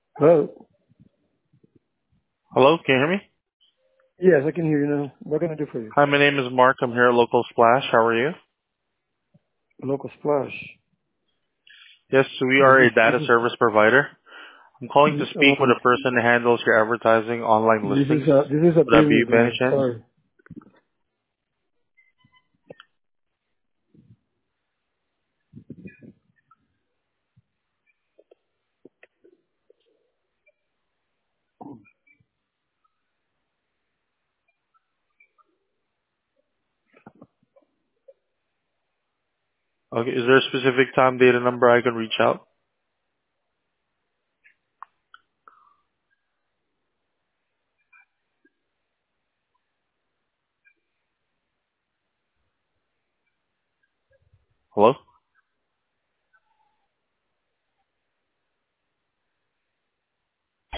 Hello? Hello, can you hear me? Yes, I can hear you now. What can I do for you? Hi, my name is Mark. I'm here at Local Splash. How are you? Local Splash. Yes, we Is are this, a data service provider. I'm calling to speak with um, the person who handles your advertising online listings. this is a Would that be business you by any line. chance? Sorry. Okay, is there a specific time, date, and number I can reach out? Hello?